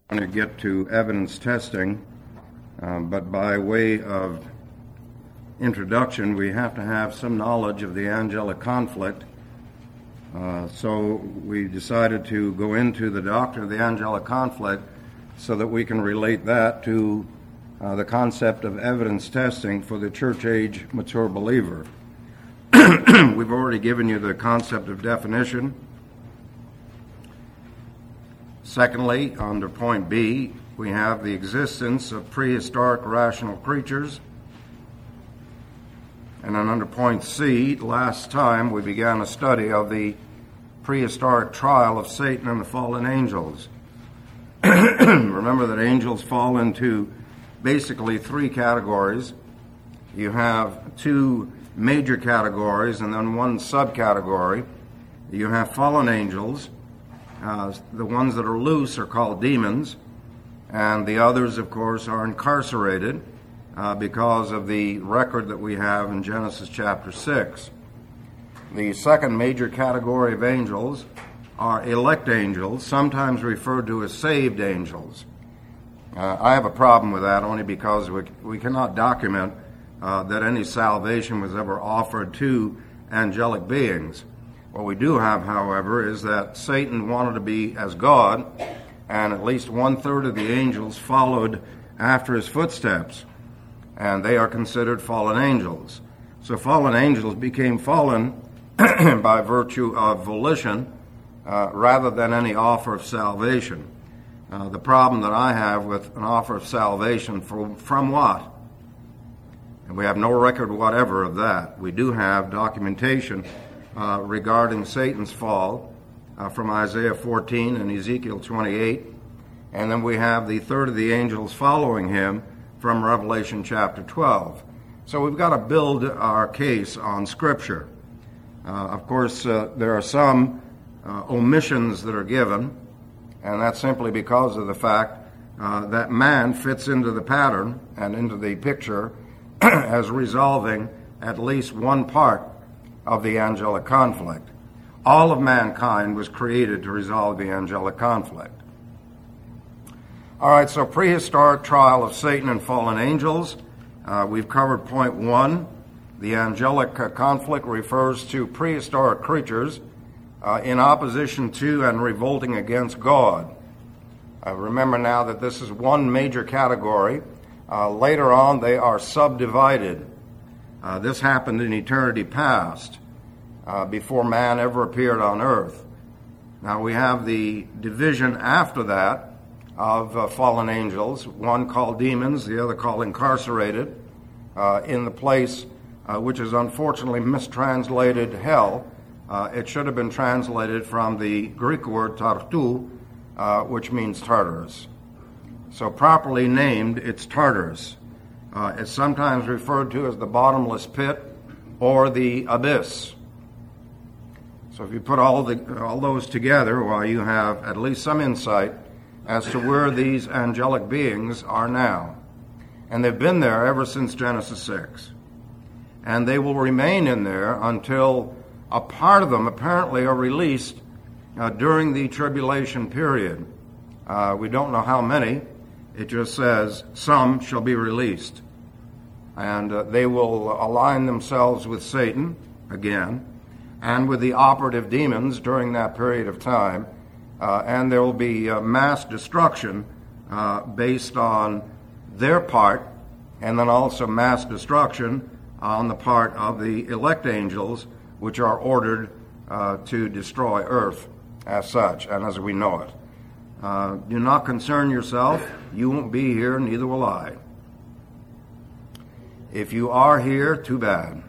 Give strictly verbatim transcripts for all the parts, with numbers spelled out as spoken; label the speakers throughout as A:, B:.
A: going to get to evidence testing, um, but by way of introduction, we have to have some knowledge of the angelic conflict. Uh, so we decided to go into the doctrine of the angelic conflict so that we can relate that to uh, the concept of evidence testing for the church age mature believer. We've already given you the concept of definition. Secondly, under point B, we have the existence of prehistoric rational creatures. And then under point C, last time we began a study of the prehistoric trial of Satan and the fallen angels. Remember that angels fall into basically three categories. You have two major categories and then one subcategory. You have fallen angels. Uh, the ones that are loose are called demons, and the others, of course, are incarcerated uh, because of the record that we have in Genesis chapter six. The second major category of angels are elect angels, sometimes referred to as saved angels. Uh, I have a problem with that only because we, we cannot document uh, that any salvation was ever offered to angelic beings. What we do have, however, is that Satan wanted to be as God, and at least one-third of the angels followed after his footsteps, and they are considered fallen angels. So fallen angels became fallen by virtue of volition uh, rather than any offer of salvation. Uh, the problem that I have with an offer of salvation for, from what? And we have no record whatever of that. We do have documentation Uh, regarding Satan's fall uh, from Isaiah fourteen and Ezekiel twenty-eight. And then we have the third of the angels following him from Revelation chapter twelve. So we've got to build our case on Scripture. Uh, of course, uh, there are some uh, omissions that are given, and that's simply because of the fact uh, that man fits into the pattern and into the picture as resolving at least one part of the angelic conflict. All of mankind was created to resolve the angelic conflict. All right, so prehistoric trial of Satan and fallen angels. Uh, we've covered point one. The angelic uh, conflict refers to prehistoric creatures uh, in opposition to and revolting against God. Uh, remember now that this is one major category. Uh, later on, they are subdivided. Uh, this happened in eternity past, uh, before man ever appeared on earth. Now we have the division after that of uh, fallen angels, one called demons, the other called incarcerated, uh, in the place uh, which is unfortunately mistranslated hell. Uh, it should have been translated from the Greek word tartu, uh, which means Tartarus. So properly named, it's Tartarus. Uh, it's sometimes referred to as the bottomless pit or the abyss. So if you put all the all those together, well, you have at least some insight as to where these angelic beings are now. And they've been there ever since Genesis six. And they will remain in there until a part of them apparently are released uh, during the tribulation period. Uh, we don't know how many. It just says, some shall be released. And uh, they will align themselves with Satan, again, and with the operative demons during that period of time. Uh, and there will be uh, mass destruction uh, based on their part, and then also mass destruction on the part of the elect angels, which are ordered uh, to destroy earth as such, and as we know it. Uh, do not concern yourself. You won't be here, neither will I. If you are here, too bad.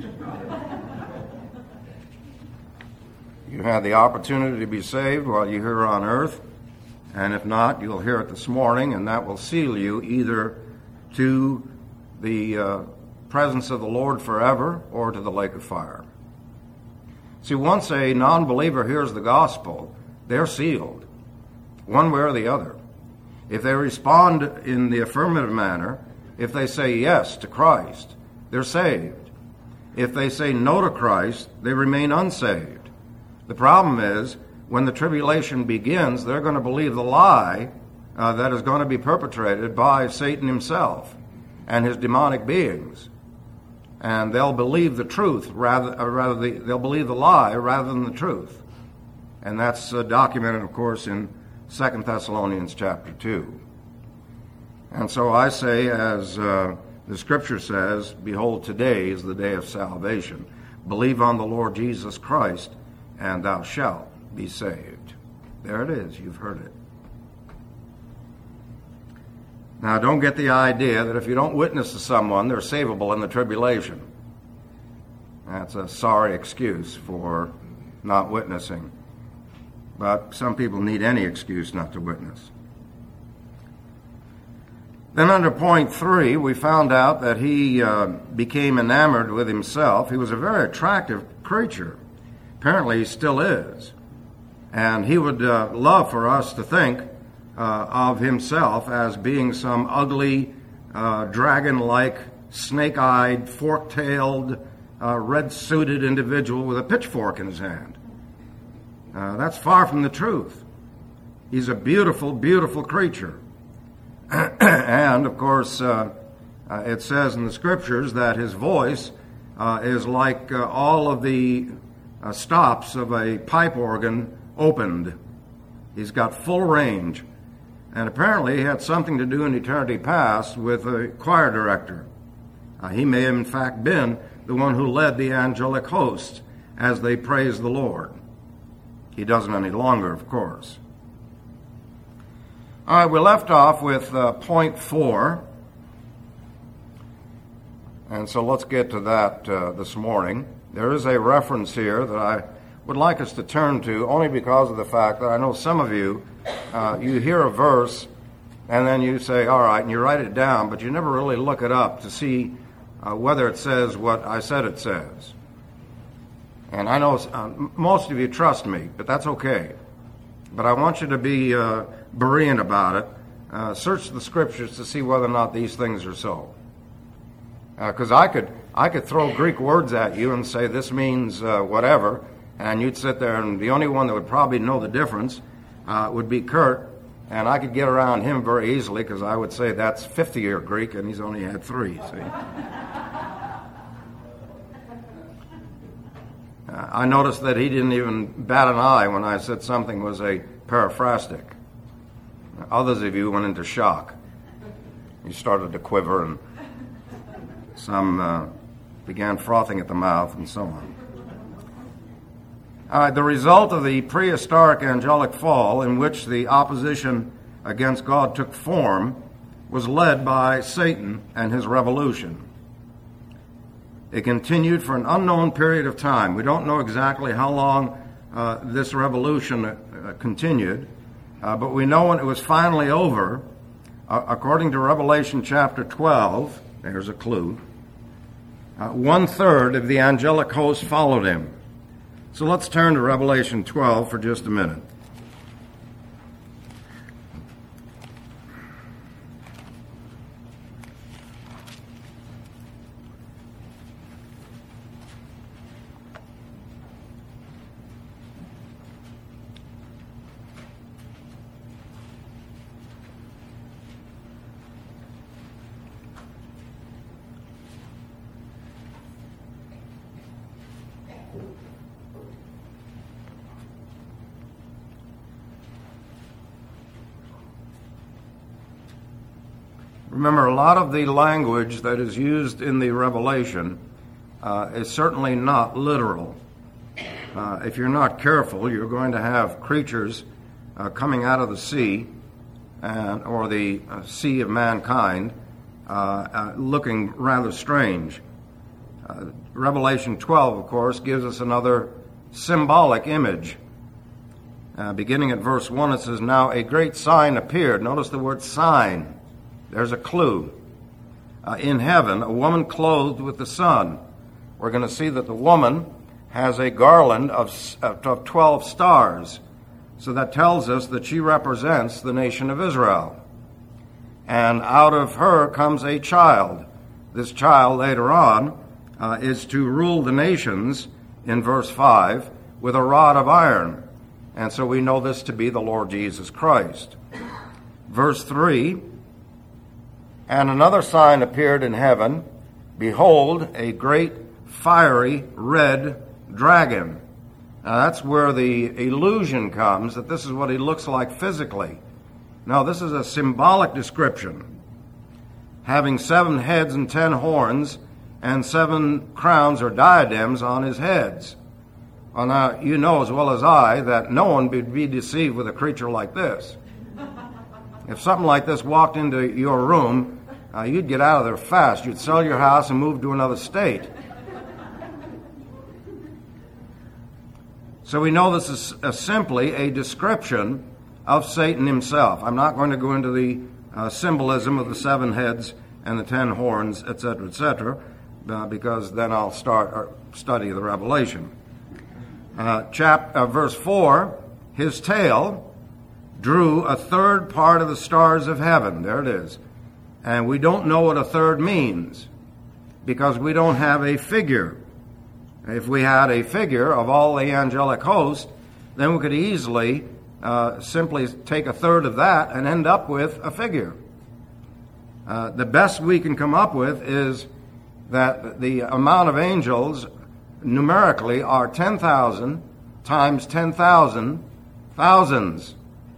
A: You had the opportunity to be saved while you're here on earth, and if not, you'll hear it this morning, and that will seal you either to the uh, presence of the Lord forever or to the lake of fire. See, once a non-believer hears the gospel, they're sealed, one way or the other. If they respond in the affirmative manner, if they say yes to Christ, they're saved. If they say no to Christ, they remain unsaved. The problem is, when the tribulation begins, they're going to believe the lie uh, that is going to be perpetrated by Satan himself and his demonic beings. And they'll believe the truth rather, or rather the, they'll believe the lie rather than the truth. And that's uh, documented, of course, in Second Thessalonians chapter two. And so I say, as uh, the Scripture says, behold, today is the day of salvation. Believe on the Lord Jesus Christ, and thou shalt be saved. There it is. You've heard it. Now, don't get the idea that if you don't witness to someone, they're savable in the tribulation. That's a sorry excuse for not witnessing. But some people need any excuse not to witness. Then under point three, we found out that he uh, became enamored with himself. He was a very attractive creature. Apparently he still is. And he would uh, love for us to think uh, of himself as being some ugly, uh, dragon-like, snake-eyed, fork-tailed, uh, red-suited individual with a pitchfork in his hand. Uh, that's far from the truth. He's a beautiful, beautiful creature. And, of course, uh, uh, it says in the Scriptures that his voice uh, is like uh, all of the uh, stops of a pipe organ opened. He's got full range. And apparently he had something to do in eternity past with a choir director. Uh, he may have, in fact, been the one who led the angelic host as they praised the Lord. He doesn't any longer, of course. All right, we left off with uh, point four. And so let's get to that uh, this morning. There is a reference here that I would like us to turn to, only because of the fact that I know some of you, uh, you hear a verse, and then you say, all right, and you write it down, but you never really look it up to see uh, whether it says what I said it says. And I know uh, most of you trust me, but that's okay. But I want you to be uh, Berean about it. Uh, search the Scriptures to see whether or not these things are so. Because uh, I could I could throw Greek words at you and say this means uh, whatever, and you'd sit there, and the only one that would probably know the difference uh, would be Kurt, and I could get around him very easily because I would say that's fifty-year Greek, and he's only had three, see? uh, I noticed that he didn't even bat an eye when I said something was a paraphrastic. Others of you went into shock. You started to quiver, and some uh, began frothing at the mouth, and so on. Uh, the result of the prehistoric angelic fall, in which the opposition against God took form, was led by Satan and his revolution. It continued for an unknown period of time. We don't know exactly how long uh, this revolution uh, continued, uh, but we know when it was finally over, uh, according to Revelation chapter twelve, there's a clue, uh, one-third of the angelic host followed him. So let's turn to Revelation twelve for just a minute. Remember, a lot of the language that is used in the Revelation uh, is certainly not literal. Uh, if you're not careful, you're going to have creatures uh, coming out of the sea and, or the uh, sea of mankind uh, uh, looking rather strange. Uh, Revelation twelve, of course, gives us another symbolic image. Uh, beginning at verse one, it says, "Now a great sign appeared." Notice the word sign. There's a clue. Uh, in heaven, a woman clothed with the sun. We're going to see that the woman has a garland of, of twelve stars. So that tells us that she represents the nation of Israel. And out of her comes a child. This child, later on, uh, is to rule the nations, in verse five, with a rod of iron. And so we know this to be the Lord Jesus Christ. verse three, and another sign appeared in heaven, behold, a great fiery red dragon. Now that's where the illusion comes, that this is what he looks like physically. No, this is a symbolic description. Having seven heads and ten horns, and seven crowns or diadems on his heads. Well, now, you know as well as I that no one would be deceived with a creature like this. If something like this walked into your room, uh, you'd get out of there fast. You'd sell your house and move to another state. So we know this is a, simply a description of Satan himself. I'm not going to go into the uh, symbolism of the seven heads and the ten horns, et cetera, et cetera, uh, because then I'll start our study of the Revelation. Uh, chap, uh, verse four, his tail drew a third part of the stars of heaven. There it is. And we don't know what a third means because we don't have a figure. If we had a figure of all the angelic host, then we could easily uh, simply take a third of that and end up with a figure. Uh, the best we can come up with is that the amount of angels numerically are ten thousand times ten thousand thousands.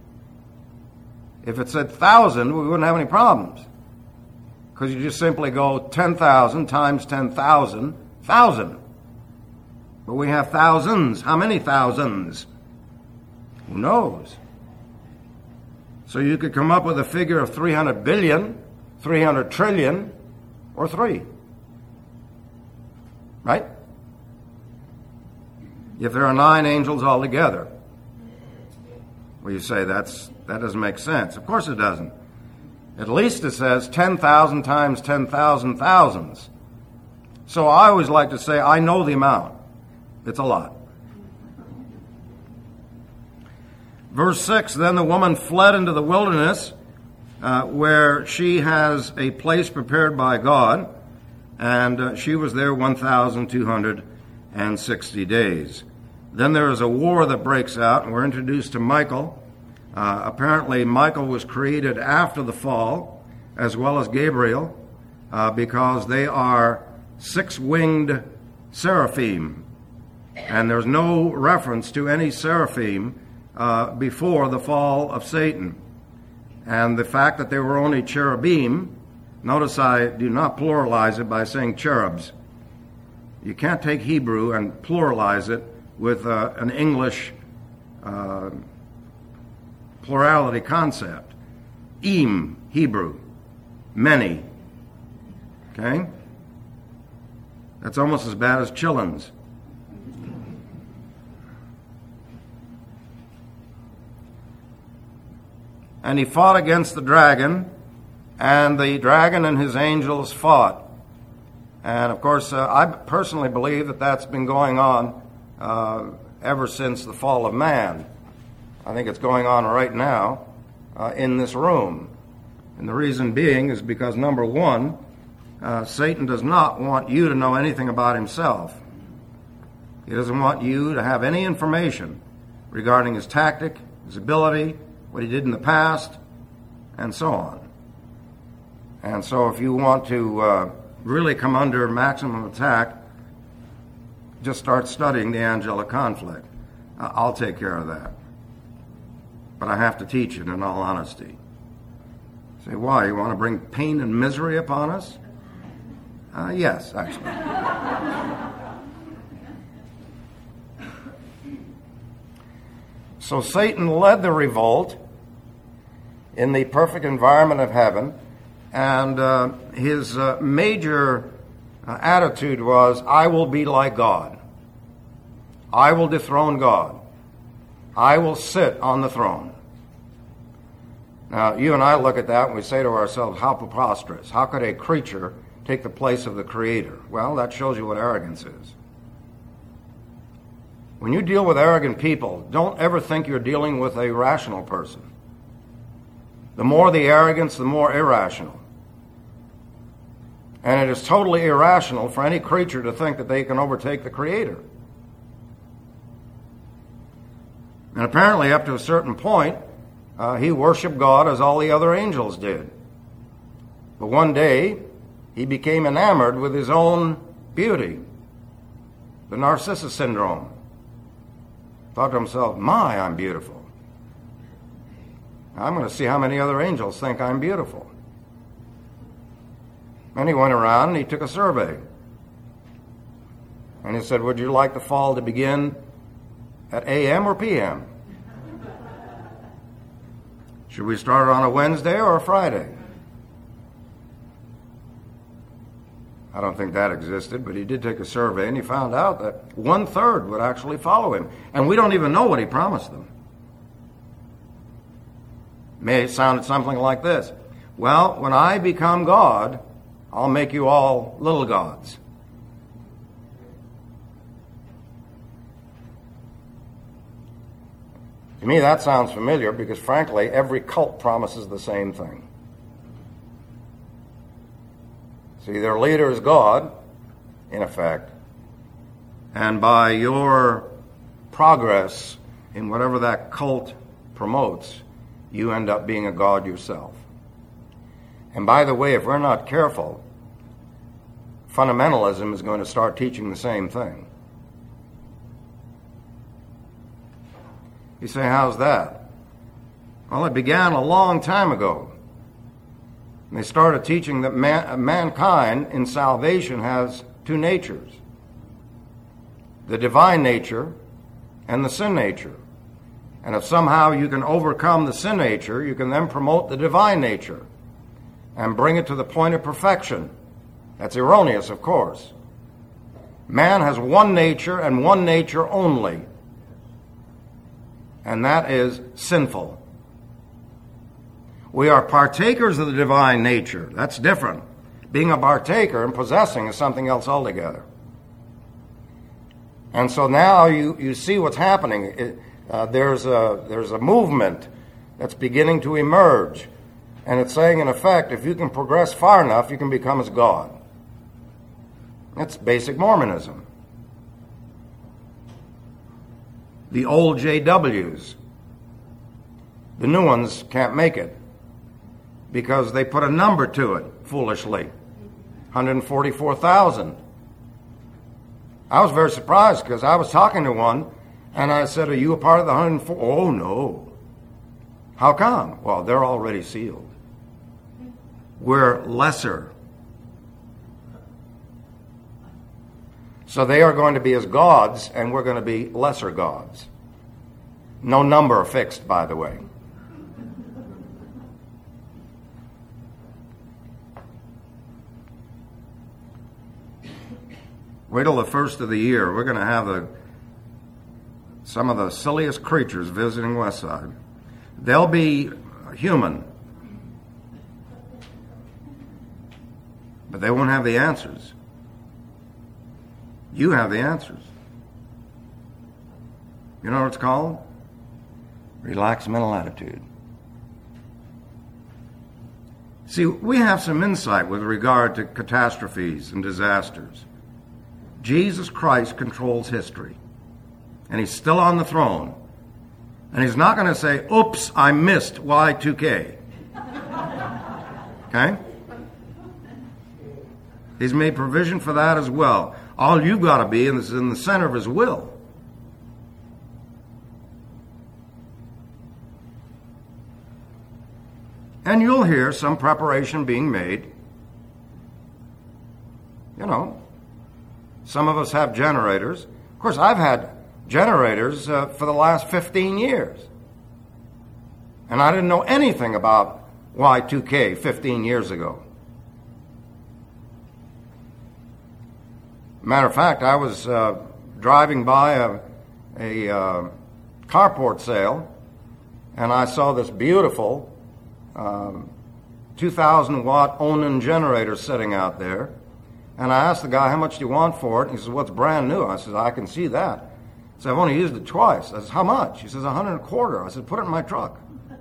A: If it said thousand, we wouldn't have any problems. Because you just simply go ten thousand times ten thousand, thousand. But we have thousands. How many thousands? Who knows? So you could come up with a figure of three hundred billion, three hundred trillion, or three. Right? If there are nine angels altogether. Well, you say that's that doesn't make sense. Of course it doesn't. At least it says ten thousand times ten thousand thousands. So I always like to say, I know the amount. It's a lot. Verse six, then the woman fled into the wilderness, uh, where she has a place prepared by God, and uh, she was there one thousand two hundred sixty days. Then there is a war that breaks out, and we're introduced to Michael. Uh, apparently, Michael was created after the fall, as well as Gabriel, uh, because they are six-winged seraphim. And there's no reference to any seraphim uh, before the fall of Satan. And the fact that they were only cherubim, notice I do not pluralize it by saying cherubs. You can't take Hebrew and pluralize it with uh, an English uh, plurality concept. Im, Hebrew, many. Okay? That's almost as bad as chillins. And he fought against the dragon, and the dragon and his angels fought. And of course, uh, I personally believe that that's been going on uh, ever since the fall of man. I think it's going on right now uh, in this room. And the reason being is because, number one, uh, Satan does not want you to know anything about himself. He doesn't want you to have any information regarding his tactic, his ability, what he did in the past, and so on. And so if you want to uh, really come under maximum attack, just start studying the angelic conflict. Uh, I'll take care of that. But I have to teach it in all honesty. Say, why? You want to bring pain and misery upon us? Uh, yes, actually. So Satan led the revolt in the perfect environment of heaven, and uh, his uh, major uh, attitude was, I will be like God. I will dethrone God. I will sit on the throne. Now, you and I look at that and we say to ourselves, how preposterous. How could a creature take the place of the Creator? Well, that shows you what arrogance is. When you deal with arrogant people, don't ever think you're dealing with a rational person. The more the arrogance, the more irrational. And it is totally irrational for any creature to think that they can overtake the Creator. And apparently, up to a certain point, uh, he worshiped God as all the other angels did. But one day, he became enamored with his own beauty, the Narcissus syndrome. Thought to himself, my, I'm beautiful. I'm going to see how many other angels think I'm beautiful. And he went around and he took a survey. And he said, would you like the fall to begin at A M or P M? Should we start on a Wednesday or a Friday? I don't think that existed, but he did take a survey, and he found out that one-third would actually follow him. And we don't even know what he promised them. May it sounded something like this. Well, when I become God, I'll make you all little gods. To me, that sounds familiar because, frankly, every cult promises the same thing. See, their leader is God, in effect, and by your progress in whatever that cult promotes, you end up being a god yourself. And by the way, if we're not careful, fundamentalism is going to start teaching the same thing. You say, how's that? Well, it began a long time ago. They started teaching that man, mankind in salvation has two natures, the divine nature and the sin nature. And if somehow you can overcome the sin nature, you can then promote the divine nature and bring it to the point of perfection. That's erroneous, of course. Man has one nature and one nature only, and that is sinful. We are partakers of the divine nature. That's different. Being a partaker and possessing is something else altogether. And so now you, you see what's happening. It, uh, there's a, there's a movement that's beginning to emerge. And it's saying, in effect, if you can progress far enough, you can become as God. That's basic Mormonism. The old J Ws, the new ones can't make it, because they put a number to it, foolishly. one hundred forty-four thousand. I was very surprised because I was talking to one, and I said, are you a part of the one hundred four? Oh, no. How come? Well, they're already sealed. We're lesser. So they are going to be as gods, and we're going to be lesser gods. No number fixed, by the way. Wait till the first of the year. We're going to have a, some of the silliest creatures visiting Westside. They'll be human, but they won't have the answers. You have the answers. You know what it's called? Relaxed mental attitude. See, we have some insight with regard to catastrophes and disasters. Jesus Christ controls history, and he's still on the throne. And he's not going to say, oops, I missed Y two K. Okay? He's made provision for that as well. All you've got to be is in the center of his will. And you'll hear some preparation being made. You know, some of us have generators. Of course, I've had generators uh, for the last fifteen years. And I didn't know anything about Y two K fifteen years ago. Matter of fact, I was uh, driving by a, a uh, carport sale, and I saw this beautiful um, two thousand watt Onan generator sitting out there. And I asked the guy, how much do you want for it? And he says, well, it's brand new. I said, I can see that. I said, I've only used it twice. I said, how much? He says, a hundred and a quarter. I said, put it in my truck.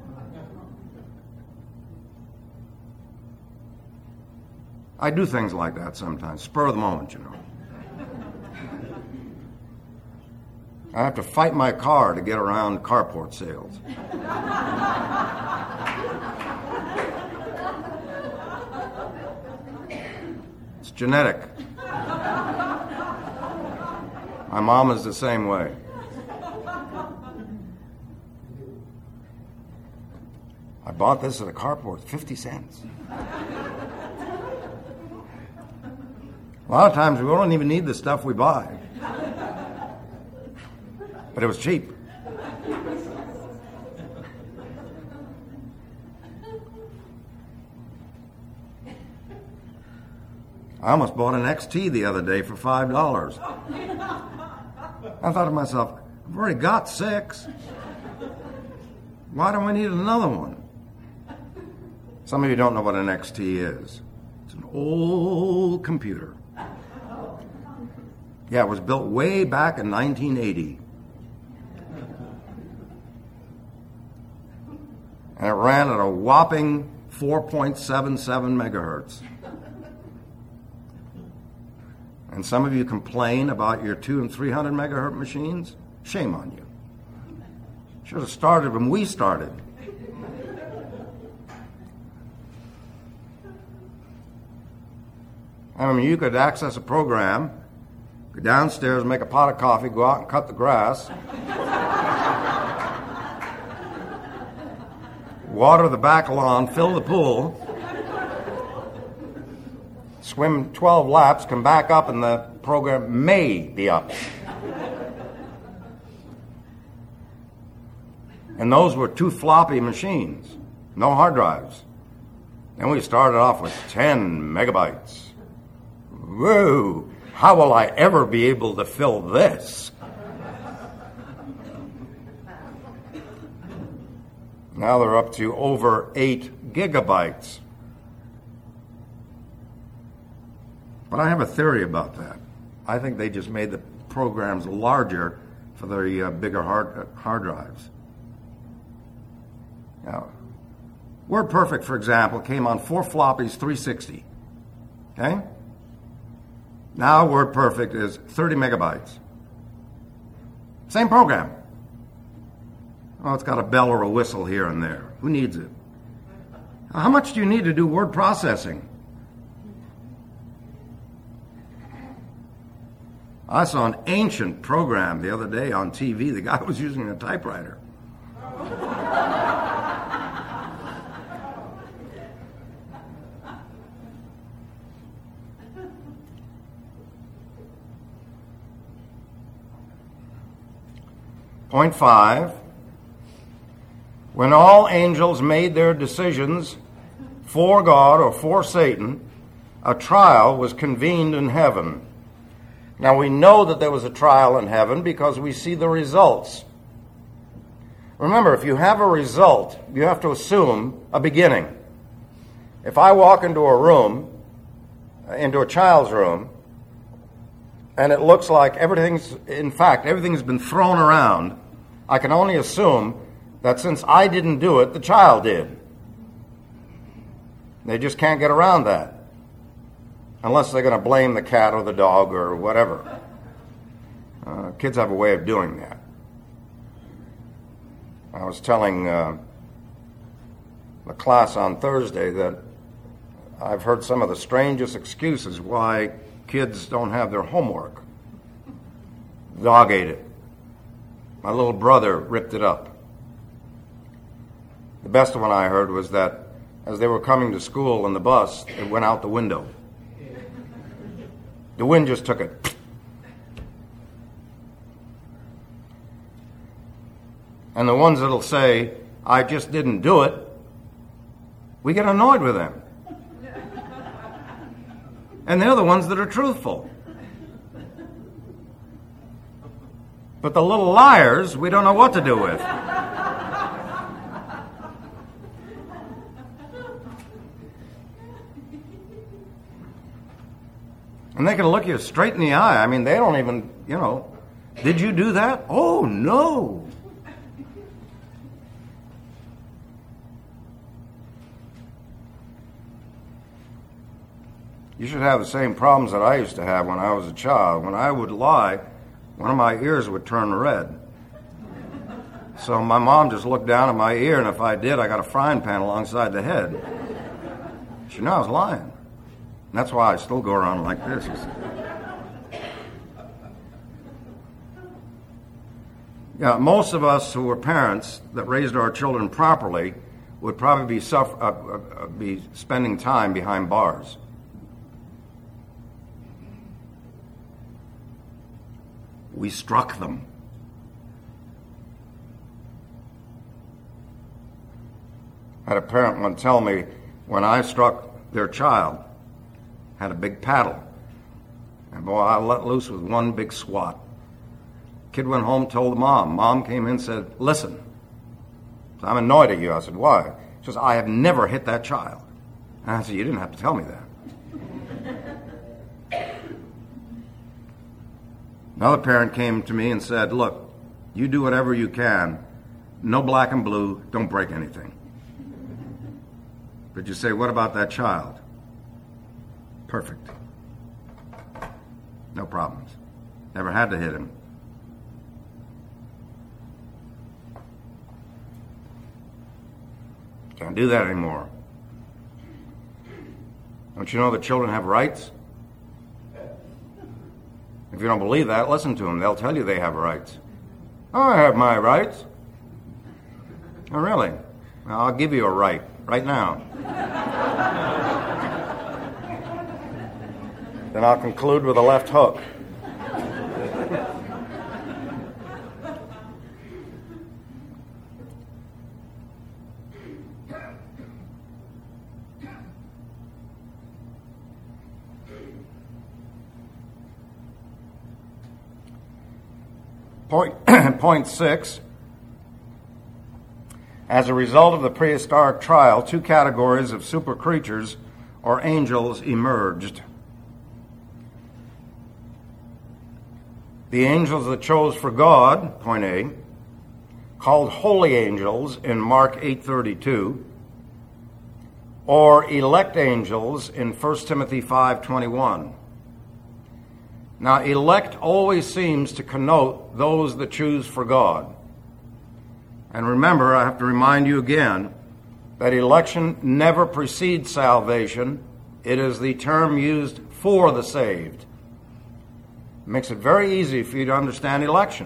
A: I do things like that sometimes, spur of the moment, you know. I have to fight my car to get around carport sales. It's genetic. My mom is the same way. I bought this at a carport, fifty cents. A lot of times we don't even need the stuff we buy. But it was cheap. I almost bought an X T the other day for five dollars. I thought to myself, I've already got six. Why do I need another one? Some of you don't know what an X T is. It's an old computer. Yeah, it was built way back in nineteen eighty. And it ran at a whopping four point seven seven megahertz. And some of you complain about your two and three hundred megahertz machines. Shame on you. Should have started when we started. I mean, you could access a program, go downstairs, make a pot of coffee, go out and cut the grass, water the back lawn, fill the pool, swim twelve laps, come back up, and the program may be up. And those were two floppy machines, no hard drives. And we started off with ten megabytes. Whoa, how will I ever be able to fill this? Now they're up to over eight gigabytes. But I have a theory about that. I think they just made the programs larger for the uh, bigger hard, uh, hard drives. Now, WordPerfect, for example, came on four floppies, three sixty. Okay? Now WordPerfect is thirty megabytes. Same program. Oh, it's got a bell or a whistle here and there. Who needs it? How much do you need to do word processing? I saw an ancient program the other day on T V. The guy was using a typewriter. Point five, when all angels made their decisions for God or for Satan, a trial was convened in heaven. Now we know that there was a trial in heaven because we see the results. Remember, if you have a result, you have to assume a beginning. If I walk into a room, into a child's room, and it looks like everything's, in fact, everything's been thrown around, I can only assume that since I didn't do it, the child did. They just can't get around that. Unless they're going to blame the cat or the dog or whatever. Uh, kids have a way of doing that. I was telling uh, the class on Thursday that I've heard some of the strangest excuses why kids don't have their homework. Dog ate it. My little brother ripped it up. The best one I heard was that as they were coming to school in the bus, it went out the window. The wind just took it. And the ones that'll say, I just didn't do it, we get annoyed with them. And they're the ones that are truthful. But the little liars, we don't know what to do with. And they can look you straight in the eye. I mean, they don't even, you know, did you do that? Oh, no. You should have the same problems that I used to have when I was a child. When I would lie, one of my ears would turn red. So my mom just looked down at my ear, and if I did, I got a frying pan alongside the head. She knew I was lying. And that's why I still go around like this. Yeah, most of us who were parents that raised our children properly would probably be, suffer, uh, uh, be spending time behind bars. We struck them. I had a parent one tell me when I struck their child, had a big paddle. And boy, I let loose with one big swat. Kid went home, told the mom. Mom came in and said, listen, I'm annoyed at you. I said, why? She says, I have never hit that child. And I said, you didn't have to tell me that. Another parent came to me and said, look, you do whatever you can. No black and blue. Don't break anything. But you say, what about that child? Perfect. No problems. Never had to hit him. Can't do that anymore. Don't you know that children have rights? If you don't believe that, listen to them. They'll tell you they have rights. Oh, I have my rights. Oh, really? Well, I'll give you a right right now. Then I'll conclude with a left hook. Point, point six. As a result of the prehistoric trial, two categories of super creatures or angels emerged. The angels that chose for God, point A, called holy angels in Mark eight thirty-two, or elect angels in First Timothy five twenty-one. Now, elect always seems to connote those that choose for God. And remember, I have to remind you again, that election never precedes salvation. It is the term used for the saved. It makes it very easy for you to understand election.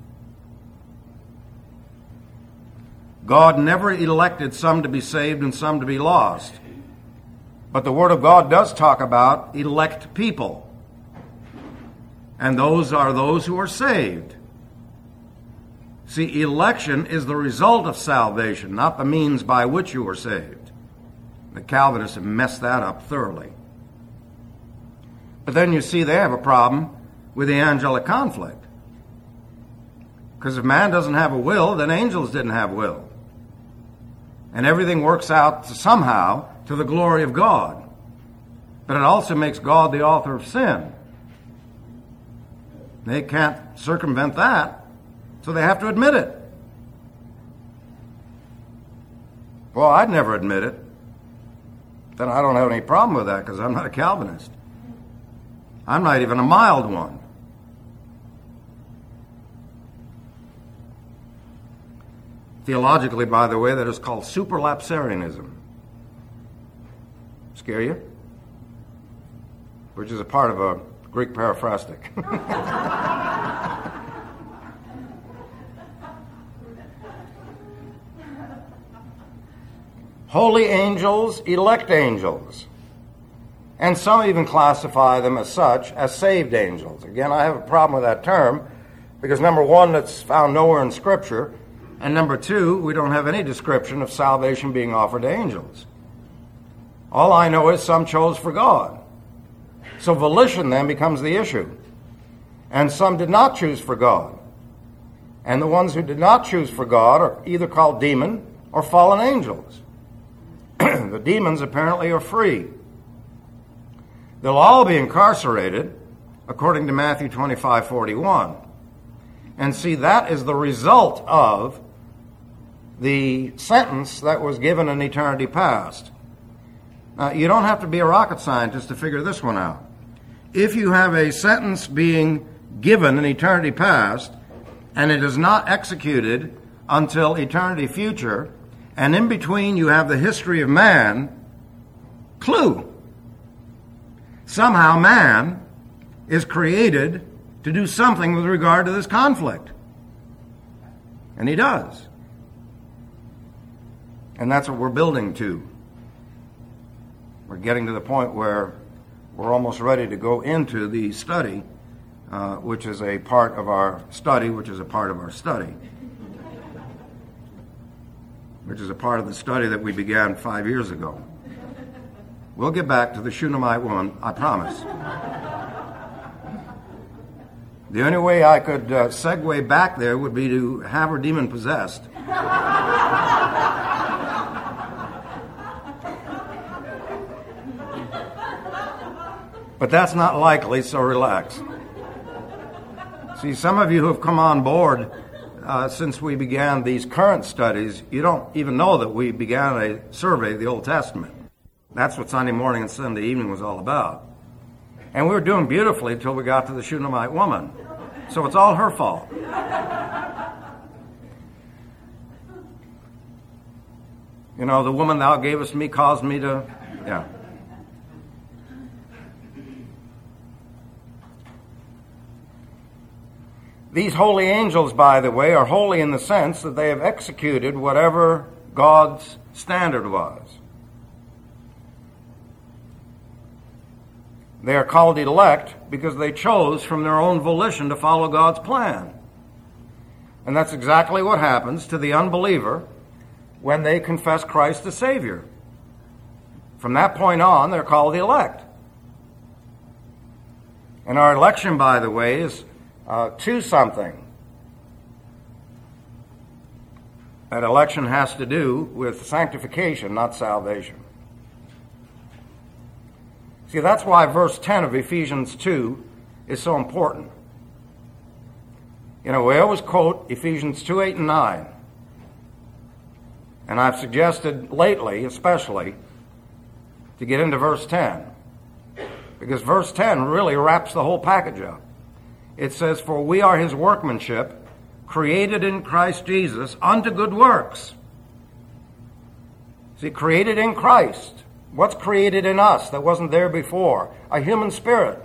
A: God never elected some to be saved and some to be lost. But the Word of God does talk about elect people. And those are those who are saved. See, election is the result of salvation, not the means by which you are saved. The Calvinists have messed that up thoroughly. But then you see they have a problem with the angelic conflict. Because if man doesn't have a will, then angels didn't have will. And everything works out somehow to the glory of God. But it also makes God the author of sin. They can't circumvent that, so they have to admit it. Well, I'd never admit it. Then I don't have any problem with that because I'm not a Calvinist. I'm not even a mild one. Theologically, by the way, that is called superlapsarianism. Scare you? Which is a part of a Greek paraphrastic. Holy angels, elect angels. And some even classify them as such, as saved angels. Again, I have a problem with that term because, number one, that's found nowhere in Scripture. And number two, we don't have any description of salvation being offered to angels. All I know is some chose for God. So volition then becomes the issue. And some did not choose for God. And the ones who did not choose for God are either called demon or fallen angels. The demons apparently are free. They'll all be incarcerated, according to Matthew twenty-five forty-one. And see, that is the result of the sentence that was given in eternity past. Now, you don't have to be a rocket scientist to figure this one out. If you have a sentence being given in eternity past, and it is not executed until eternity future, and in between you have the history of man, clue. Somehow man is created to do something with regard to this conflict. And he does. And that's what we're building to. We're getting to the point where we're almost ready to go into the study, uh, which is a part of our study, which is a part of our study. Which is a part of the study that we began five years ago. We'll get back to the Shunammite woman, I promise. The only way I could uh, segue back there would be to have her demon-possessed. But that's not likely, so relax. See, some of you who have come on board uh, since we began these current studies, you don't even know that we began a survey of the Old Testament. That's what Sunday morning and Sunday evening was all about. And we were doing beautifully until we got to the Shunammite woman. So it's all her fault. You know, the woman thou gavest me caused me to, yeah. These holy angels, by the way, are holy in the sense that they have executed whatever God's standard was. They are called elect because they chose from their own volition to follow God's plan. And that's exactly what happens to the unbeliever when they confess Christ as Savior. From that point on, they're called the elect. And our election, by the way, is uh, to something. That election has to do with sanctification, not salvation. See, that's why verse ten of Ephesians two is so important. You know, we always quote Ephesians two, eight, and nine. And I've suggested lately, especially, to get into verse ten. Because verse ten really wraps the whole package up. It says, "For we are his workmanship, created in Christ Jesus unto good works." See, created in Christ. What's created in us that wasn't there before? A human spirit.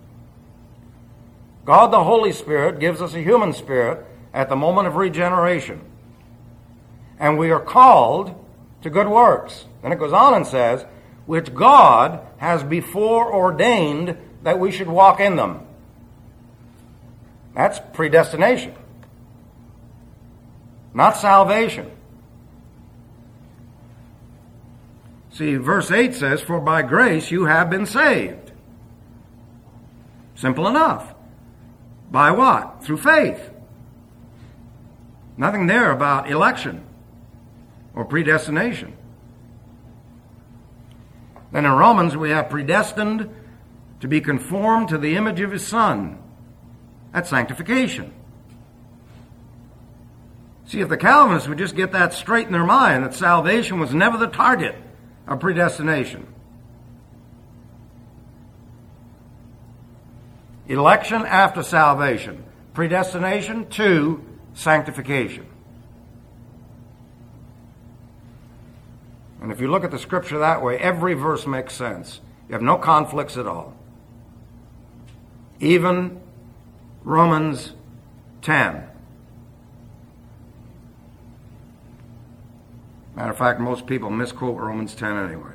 A: God the Holy Spirit gives us a human spirit at the moment of regeneration. And we are called to good works. And it goes on and says, which God has before ordained that we should walk in them. That's predestination. Not salvation. See, verse eight says, "For by grace you have been saved." Simple enough. By what? Through faith. Nothing there about election or predestination. Then in Romans we have predestined to be conformed to the image of his Son. That's sanctification. See, if the Calvinists would just get that straight in their mind, that salvation was never the target of predestination. Election after salvation. Predestination to sanctification. And if you look at the scripture that way, every verse makes sense. You have no conflicts at all. Even Romans ten. Matter of fact, most people misquote Romans ten anyway.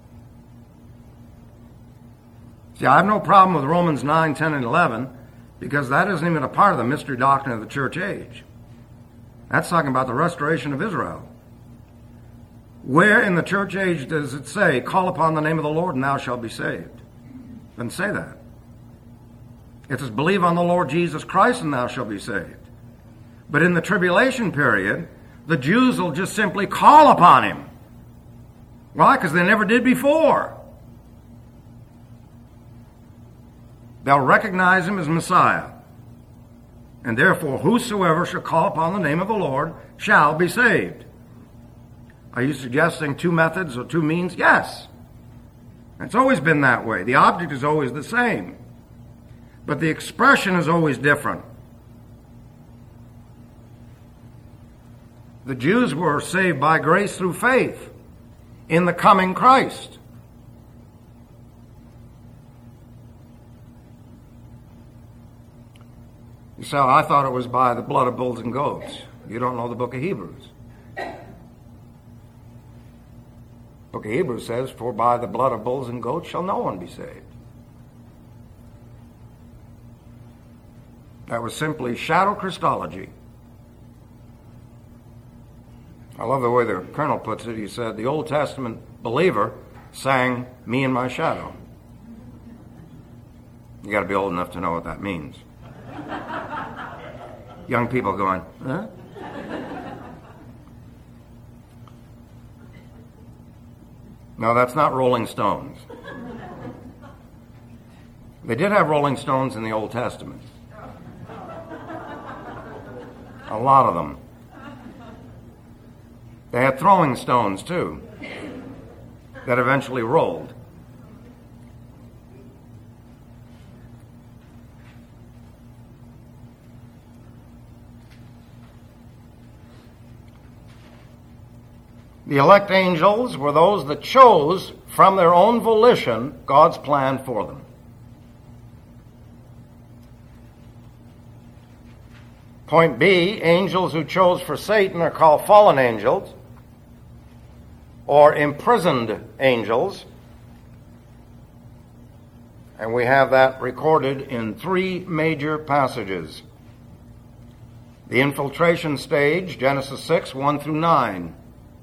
A: See, I have no problem with Romans nine, ten, and eleven because that isn't even a part of the mystery doctrine of the church age. That's talking about the restoration of Israel. Where in the church age does it say, "Call upon the name of the Lord and thou shalt be saved"? It doesn't say that. It says, "Believe on the Lord Jesus Christ and thou shalt be saved." But in the tribulation period, the Jews will just simply call upon him. Why? Because they never did before. They'll recognize him as Messiah. And therefore, whosoever shall call upon the name of the Lord shall be saved. Are you suggesting two methods or two means? Yes. It's always been that way. The object is always the same. But the expression is always different. The Jews were saved by grace through faith in the coming Christ. You say, I thought it was by the blood of bulls and goats. You don't know the book of Hebrews. The book of Hebrews says, for by the blood of bulls and goats shall no one be saved. That was simply shadow Christology. I love the way the Colonel puts it. He said, the Old Testament believer sang Me and My Shadow. You got to be old enough to know what that means. Young people going, huh? No, that's not Rolling Stones. They did have Rolling Stones in the Old Testament. A lot of them. They had throwing stones, too, that eventually rolled. The elect angels were those that chose from their own volition God's plan for them. Point B, angels who chose for Satan are called fallen angels or imprisoned angels. And we have that recorded in three major passages. The infiltration stage, Genesis six, one through nine.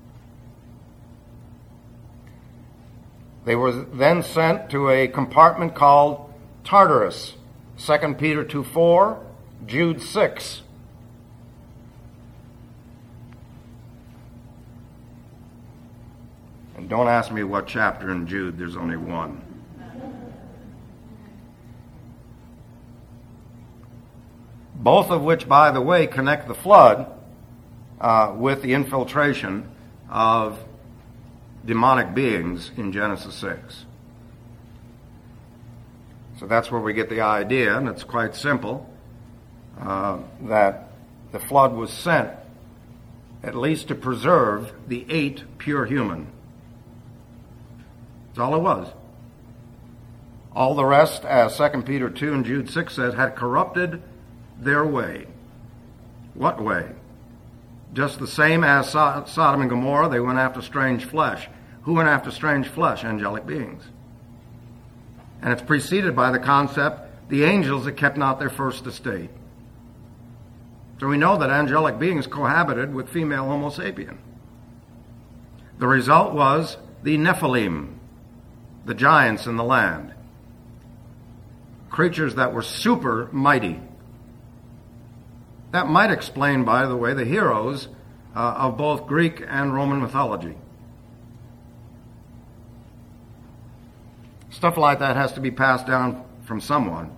A: They were then sent to a compartment called Tartarus, Second Peter two four, Jude six. And don't ask me what chapter in Jude, there's only one. Both of which, by the way, connect the flood uh, with the infiltration of demonic beings in Genesis six. So that's where we get the idea, and it's quite simple, uh, that the flood was sent at least to preserve the eight pure human. That's all it was. All the rest, as Second Peter two and Jude six says, had corrupted their way. What way? Just the same as Sodom and Gomorrah, they went after strange flesh. Who went after strange flesh? Angelic beings. And it's preceded by the concept, the angels that kept not their first estate. So we know that angelic beings cohabited with female Homo sapien. The result was the Nephilim, the giants in the land. Creatures that were super mighty. That might explain, by the way, the heroes uh, of both Greek and Roman mythology. Stuff like that has to be passed down from someone.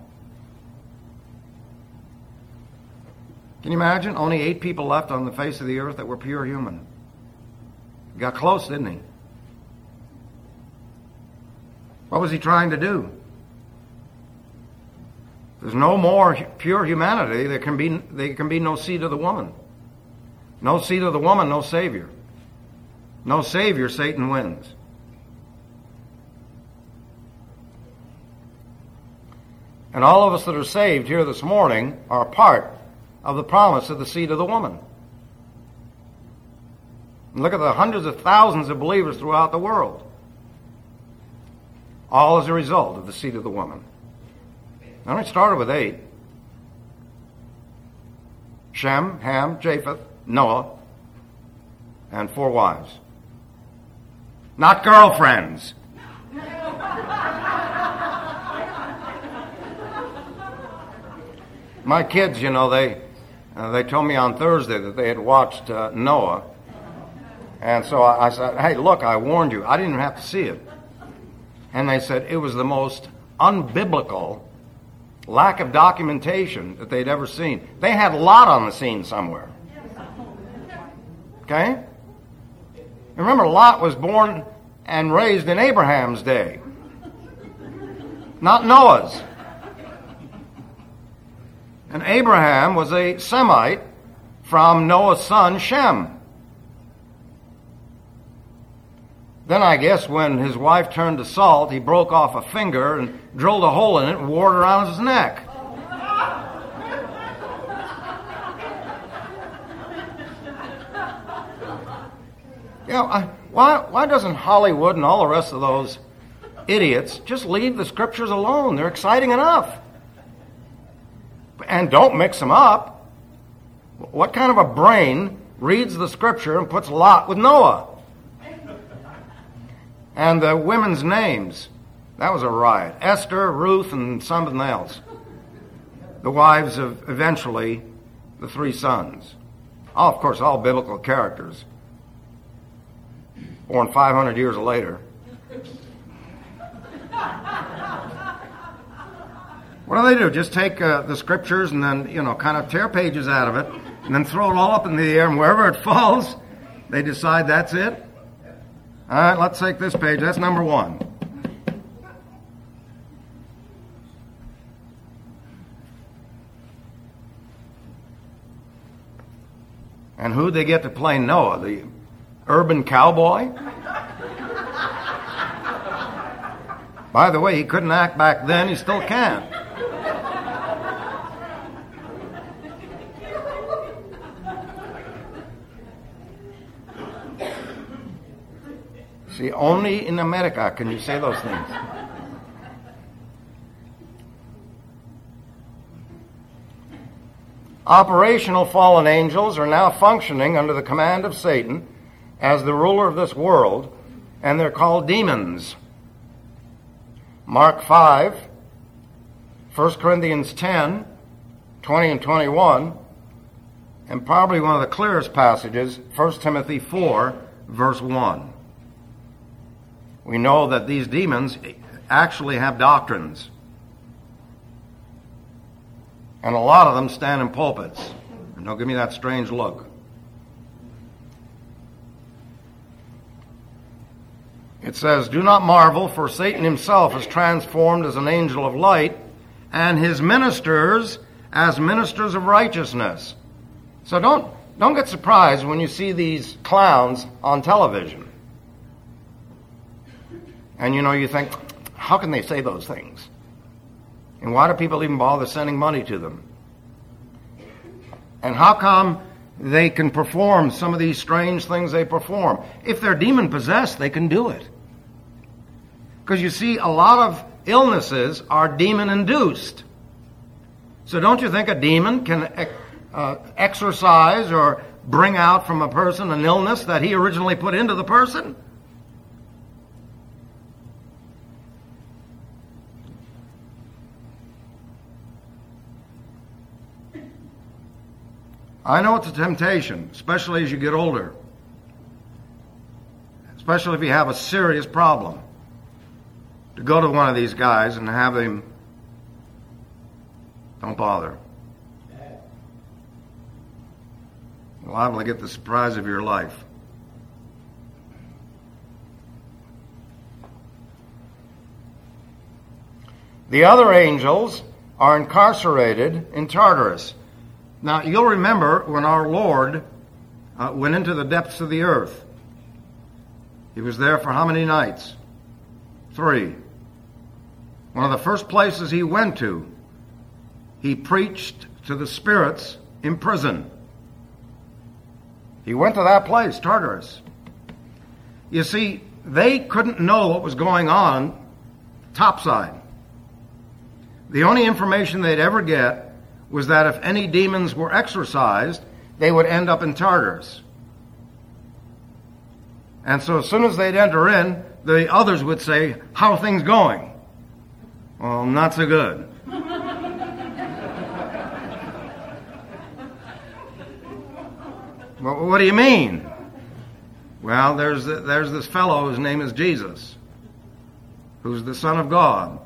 A: Can you imagine? Only eight people left on the face of the earth that were pure human. Got close, didn't he? What was he trying to do? There's no more pure humanity. There can be, there can be no seed of the woman. No seed of the woman, no Savior. No Savior, Satan wins. And all of us that are saved here this morning are a part of the promise of the seed of the woman. And look at the hundreds of thousands of believers throughout the world. All as a result of the seed of the woman. Now it started with eight. Shem, Ham, Japheth, Noah, and four wives. Not girlfriends. My kids, you know, they uh, they told me on Thursday that they had watched uh, Noah. And so I, I said, hey, look, I warned you. I didn't even have to see it. And they said it was the most unbiblical lack of documentation that they'd ever seen. They had Lot on the scene somewhere. Okay? And remember, Lot was born and raised in Abraham's day, not Noah's. And Abraham was a Semite from Noah's son Shem. Then I guess when his wife turned to salt, he broke off a finger and drilled a hole in it and wore it around his neck. You know, I, why, why doesn't Hollywood and all the rest of those idiots just leave the scriptures alone? They're exciting enough. And don't mix them up. What kind of a brain reads the scripture and puts Lot with Noah? And the women's names, that was a riot. Esther, Ruth, and something else. The wives of eventually the three sons. Oh, of course, all biblical characters. Born five hundred years later. What do they do? Just take uh, the scriptures and then, you know, kind of tear pages out of it and then throw it all up in the air, and wherever it falls, they decide that's it? All right, let's take this page. That's number one. And who'd they get to play Noah? The urban cowboy? By the way, he couldn't act back then. He still can't. See, only in America can you say those things. Operational fallen angels are now functioning under the command of Satan as the ruler of this world, and they're called demons. Mark five, First Corinthians ten, twenty and twenty-one, and probably one of the clearest passages, First Timothy four, verse one. We know that these demons actually have doctrines. And a lot of them stand in pulpits. And don't give me that strange look. It says, "Do not marvel, for Satan himself is transformed as an angel of light, and his ministers as ministers of righteousness." So don't, don't get surprised when you see these clowns on television. And, you know, you think, how can they say those things? And why do people even bother sending money to them? And how come they can perform some of these strange things they perform? If they're demon-possessed, they can do it. Because you see, a lot of illnesses are demon-induced. So don't you think a demon can uh, exorcise or bring out from a person an illness that he originally put into the person? I know it's a temptation, especially as you get older. Especially if you have a serious problem. To go to one of these guys and have him, don't bother. You're liable to get the surprise of your life. The other angels are incarcerated in Tartarus. Now, you'll remember when our Lord uh, went into the depths of the earth. He was there for how many nights? Three. One of the first places he went to, he preached to the spirits in prison. He went to that place, Tartarus. You see, they couldn't know what was going on topside. The only information they'd ever get was that if any demons were exorcised, they would end up in Tartarus. And so as soon as they'd enter in, the others would say, "How are things going?" "Well, not so good." "Well, what do you mean?" "Well, there's there's this fellow, his name is Jesus, who's the Son of God.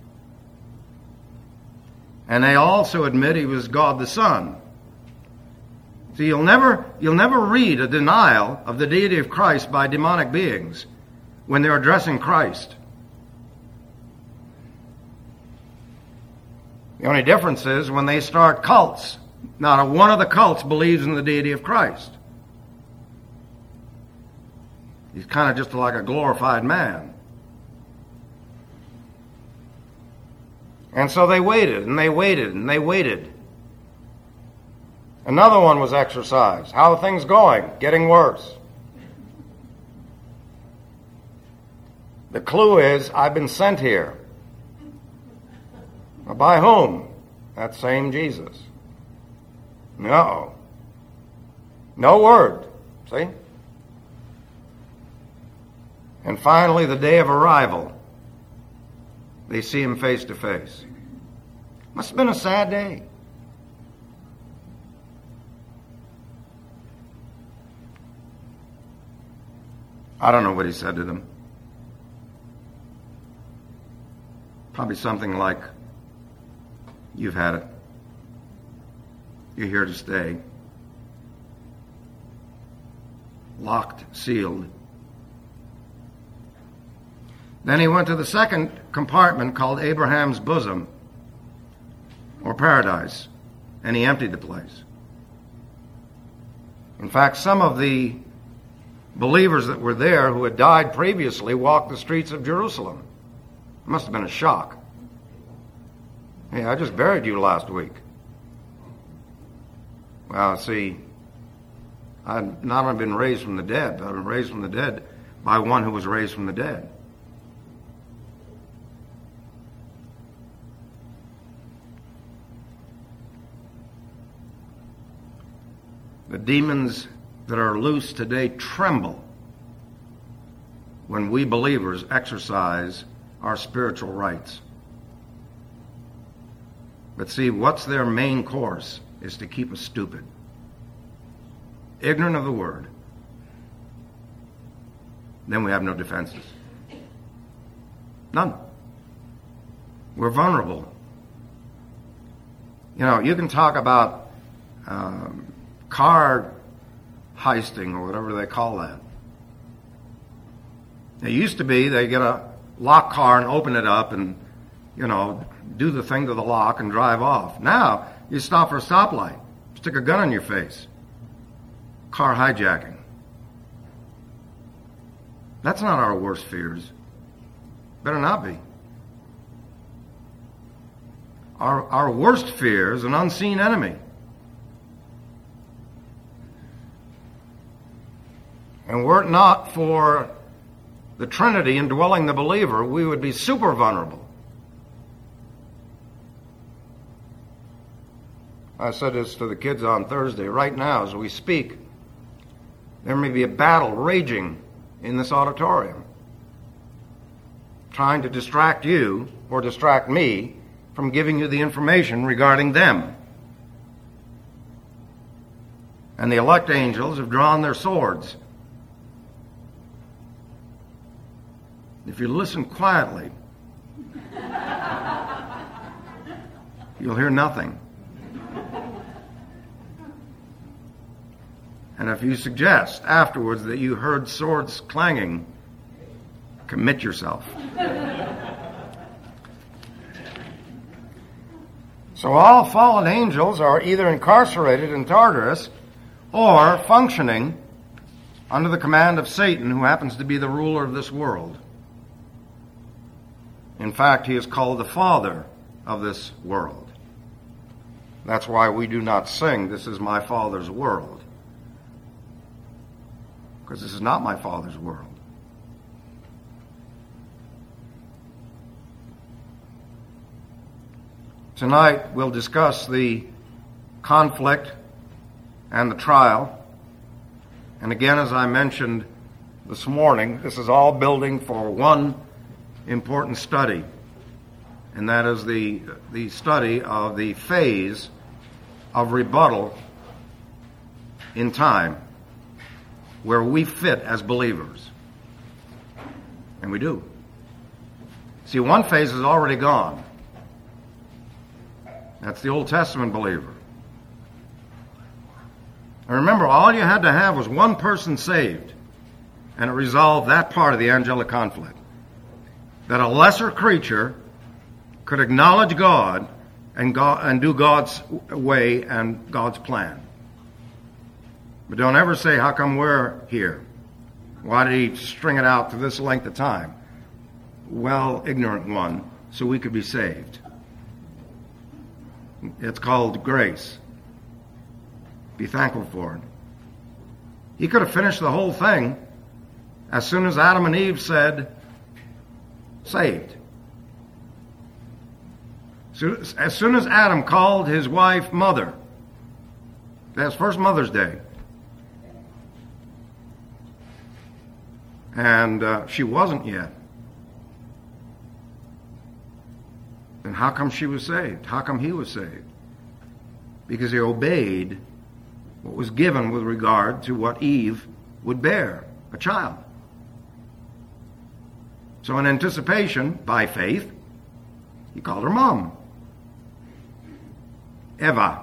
A: And they also admit he was God the Son." So you'll never, you'll never read a denial of the deity of Christ by demonic beings when they're addressing Christ. The only difference is when they start cults, not a one of the cults believes in the deity of Christ. He's kind of just like a glorified man. And so they waited, and they waited, and they waited. Another one was exercised. How are things going? Getting worse. The clue is, I've been sent here. Well, by whom? That same Jesus. No. No word. See? And finally, the day of arrival, they see him face to face. Must have been a sad day. I don't know what he said to them. Probably something like, you've had it. You're here to stay. Locked, sealed. Then he went to the second compartment called Abraham's bosom, or paradise, and he emptied the place. In fact, some of the believers that were there who had died previously walked the streets of Jerusalem. It must have been a shock. Hey, I just buried you last week. Well, see, I'd not only been raised from the dead, but I've been raised from the dead by one who was raised from the dead. The demons that are loose today tremble when we believers exercise our spiritual rights. But see, what's their main course is to keep us stupid, ignorant of the word. Then we have no defenses. None. We're vulnerable. You know, you can talk about um, car heisting or whatever they call that. It used to be they get a locked car and open it up and, you know, do the thing to the lock and drive off. Now, you stop for a stoplight, stick a gun in your face. Car hijacking. That's not our worst fears. Better not be. Our, our worst fear is an unseen enemy. And were it not for the Trinity indwelling the believer, we would be super vulnerable. I said this to the kids on Thursday. Right now, as we speak, there may be a battle raging in this auditorium, trying to distract you or distract me from giving you the information regarding them. And the elect angels have drawn their swords. If you listen quietly, you'll hear nothing. And if you suggest afterwards that you heard swords clanging, commit yourself. So all fallen angels are either incarcerated in Tartarus or functioning under the command of Satan, who happens to be the ruler of this world. In fact, he is called the father of this world. That's why we do not sing, "This is my Father's world." Because this is not my Father's world. Tonight we'll discuss the conflict and the trial. And again, as I mentioned this morning, this is all building for one important study, and that is the, the study of the phase of rebuttal in time where we fit as believers. And we do. See, one phase is already gone. That's the Old Testament believer. And remember, all you had to have was one person saved, and it resolved that part of the angelic conflict. That a lesser creature could acknowledge God and God and do God's way and God's plan. But don't ever say, how come we're here? Why did he string it out to this length of time? Well, ignorant one, so we could be saved. It's called grace. Be thankful for it. He could have finished the whole thing as soon as Adam and Eve said, saved. So, as soon as Adam called his wife mother, that's first Mother's Day, and uh, she wasn't yet. Then how come she was saved? How come he was saved? Because he obeyed what was given with regard to what Eve would bear, a child. So in anticipation, by faith, he called her mom, Eva.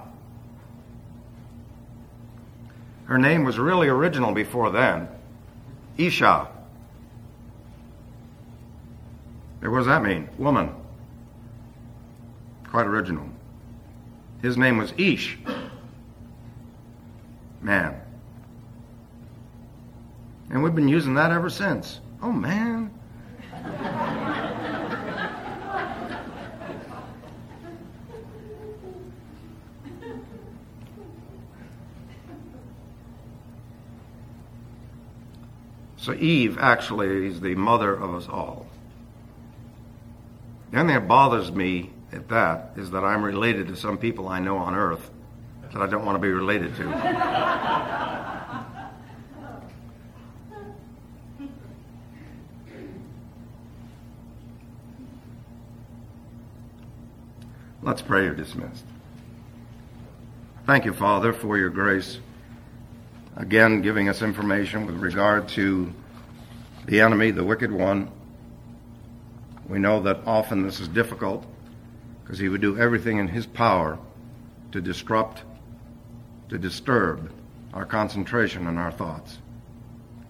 A: Her name was really original before then, Isha. What does that mean? Woman. Quite original. His name was Ish. Man. And we've been using that ever since. Oh, man. So Eve actually is the mother of us all. The only thing that bothers me at that is that I'm related to some people I know on earth that I don't want to be related to. Let's pray. You're dismissed. Thank you, Father, for your grace. Again, giving us information with regard to the enemy, the wicked one. We know that often this is difficult because he would do everything in his power to disrupt, to disturb our concentration and our thoughts.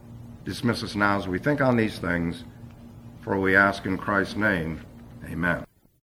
A: Dismiss us now as we think on these things, for we ask in Christ's name. Amen.